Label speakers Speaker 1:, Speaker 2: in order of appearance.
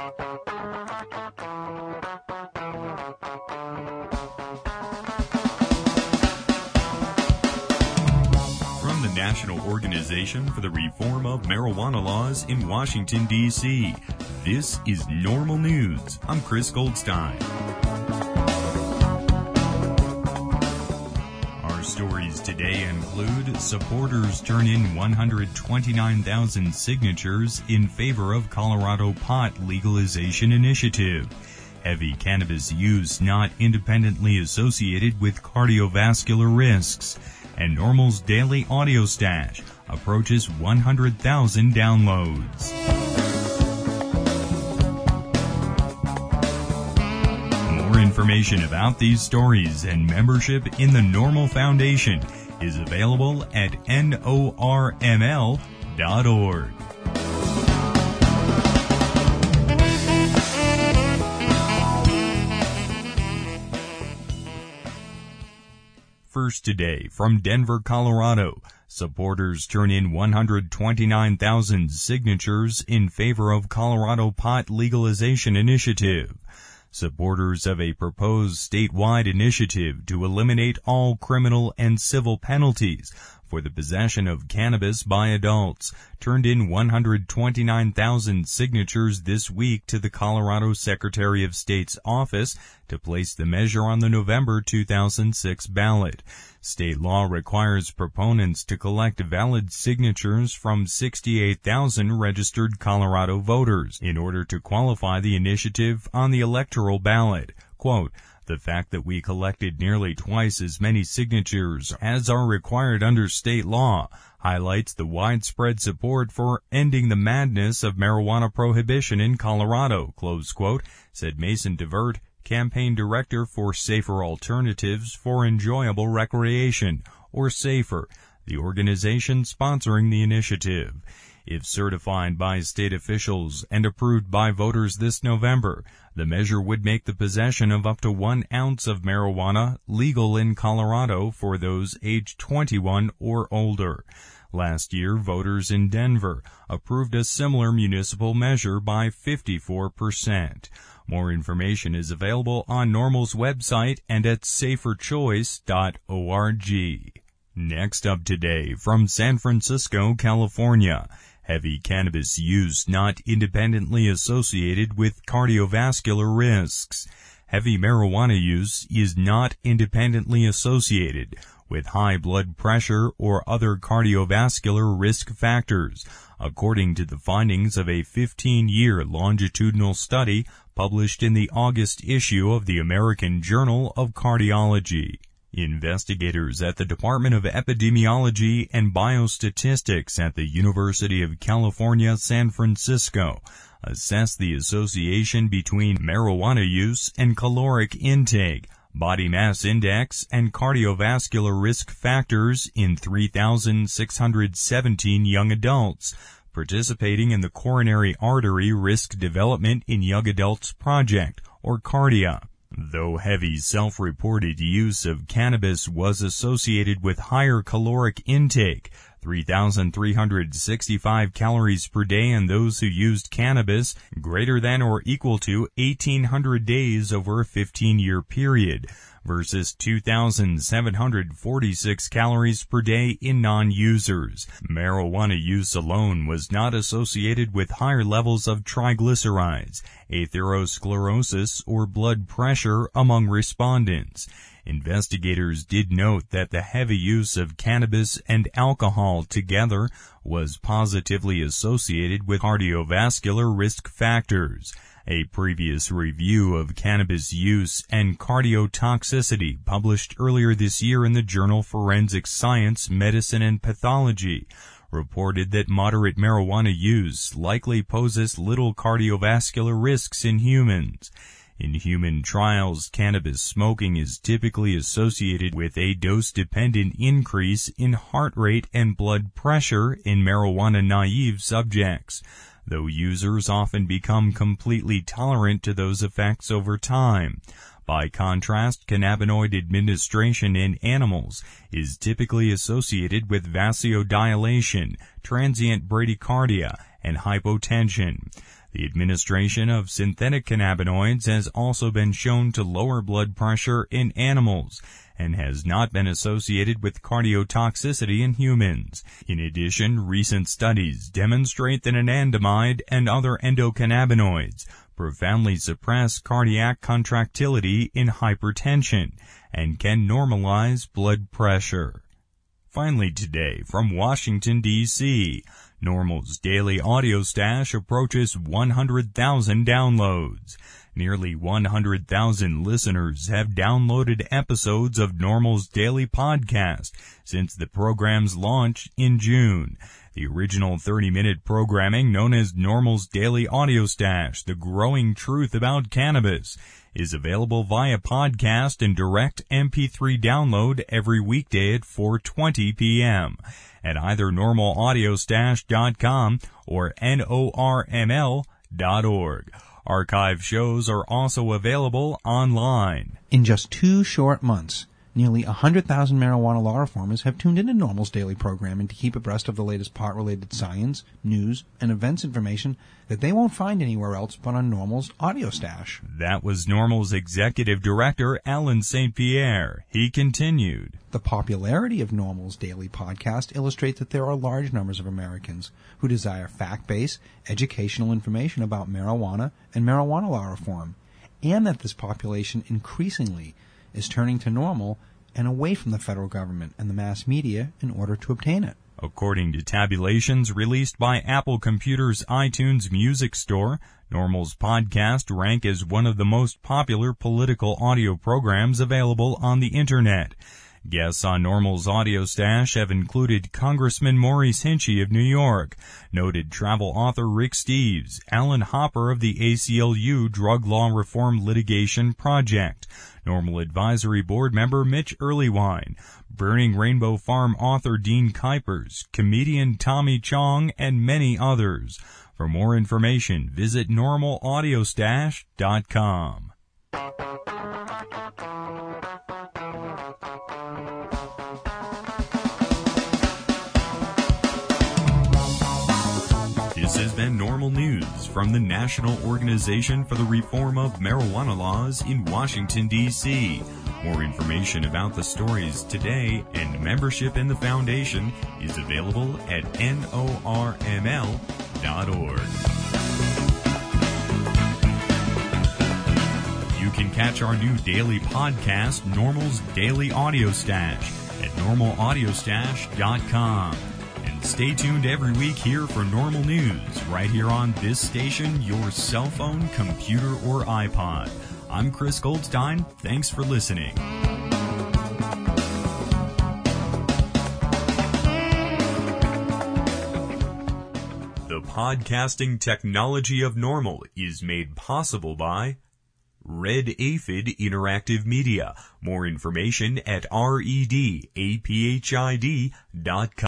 Speaker 1: From the National Organization for the Reform of Marijuana Laws in Washington, D.C., this is Normal News. I'm Chris Goldstein. Our stories today include supporters turn in 129,000 signatures in favor of Colorado pot legalization initiative. Heavy cannabis use not independently associated with cardiovascular risks. And Normal's daily audio stash approaches 100,000 downloads. More information about these stories and membership in the Normal Foundation is available at norml.org. First today, from Denver, Colorado, supporters turn in 129,000 signatures in favor of Colorado pot legalization initiative. Supporters of a proposed statewide initiative to eliminate all criminal and civil penalties for the possession of cannabis by adults turned in 129,000 signatures this week to the Colorado Secretary of State's office to place the measure on the November 2006 ballot. State law requires proponents to collect valid signatures from 68,000 registered Colorado voters in order to qualify the initiative on the electoral ballot. Quote, "The fact that we collected nearly twice as many signatures as are required under state law highlights the widespread support for ending the madness of marijuana prohibition in Colorado," close quote, said Mason DeVert, campaign director for Safer Alternatives for Enjoyable Recreation, or SAFER, the organization sponsoring the initiative. If certified by state officials and approved by voters this November, the measure would make the possession of up to 1 ounce of marijuana legal in Colorado for those aged 21 or older. Last year, voters in Denver approved a similar municipal measure by 54%. More information is available on Normal's website and at saferchoice.org. Next up today, from San Francisco, California, heavy cannabis use not independently associated with cardiovascular risks. Heavy marijuana use is not independently associated with high blood pressure or other cardiovascular risk factors, according to the findings of a 15-year longitudinal study published in the August issue of the American Journal of Cardiology. Investigators at the Department of Epidemiology and Biostatistics at the University of California, San Francisco, assessed the association between marijuana use and caloric intake, body mass index, and cardiovascular risk factors in 3,617 young adults participating in the Coronary Artery Risk Development in Young Adults Project, or CARDIA. Though heavy self-reported use of cannabis was associated with higher caloric intake, 3,365 calories per day in those who used cannabis greater than or equal to 1,800 days over a 15-year period, versus 2,746 calories per day in non-users. Marijuana use alone was not associated with higher levels of triglycerides, atherosclerosis, or blood pressure among respondents. Investigators did note that the heavy use of cannabis and alcohol together was positively associated with cardiovascular risk factors. A previous review of cannabis use and cardiotoxicity published earlier this year in the journal Forensic Science, Medicine and Pathology reported that moderate marijuana use likely poses little cardiovascular risks in humans. In human trials, cannabis smoking is typically associated with a dose-dependent increase in heart rate and blood pressure in marijuana-naive subjects, though users often become completely tolerant to those effects over time. By contrast, cannabinoid administration in animals is typically associated with vasodilation, transient bradycardia, and hypotension. The administration of synthetic cannabinoids has also been shown to lower blood pressure in animals and has not been associated with cardiotoxicity in humans. In addition, recent studies demonstrate that anandamide and other endocannabinoids profoundly suppress cardiac contractility in hypertension and can normalize blood pressure. Finally today, from Washington, D.C., Normal's daily audio stash approaches 100,000 downloads. Nearly 100,000 listeners have downloaded episodes of Normal's daily podcast since the program's launch in June. The original 30-minute programming, known as Normal's Daily Audio Stash, The Growing Truth About Cannabis, is available via podcast and direct MP3 download every weekday at 4:20 p.m. at either normalaudiostash.com or norml.org. Archive shows are also available online.
Speaker 2: In just 2 short months, nearly 100,000 marijuana law reformers have tuned into Normal's daily programming to keep abreast of the latest pot-related science, news, and events information that they won't find anywhere else but on Normal's audio stash.
Speaker 1: That was Normal's executive director, Alan St. Pierre. He continued.
Speaker 2: The popularity of Normal's daily podcast illustrates that there are large numbers of Americans who desire fact-based, educational information about marijuana and marijuana law reform, and that this population increasingly is turning to Normal and away from the federal government and the mass media in order to obtain it.
Speaker 1: According to tabulations released by Apple Computer's iTunes Music Store, Normal's podcast rank as one of the most popular political audio programs available on the Internet. Guests on Normal's audio stash have included Congressman Maurice Hinchey of New York, noted travel author Rick Steves, Alan Hopper of the ACLU Drug Law Reform Litigation Project, Normal Advisory Board member Mitch Earlywine, Burning Rainbow Farm author Dean Kuipers, comedian Tommy Chong, and many others. For more information, visit normalaudiostash.com. This has been Normal News from the National Organization for the Reform of Marijuana Laws in Washington, D.C. More information about the stories today and membership in the foundation is available at norml.org. You can catch our new daily podcast, Normal's Daily Audio Stash, at normalaudiostash.com. And stay tuned every week here for Normal News, right here on this station, your cell phone, computer, or iPod. I'm Chris Goldstein. Thanks for listening. The podcasting technology of Normal is made possible by Red Aphid Interactive Media. More information at redaphid.com.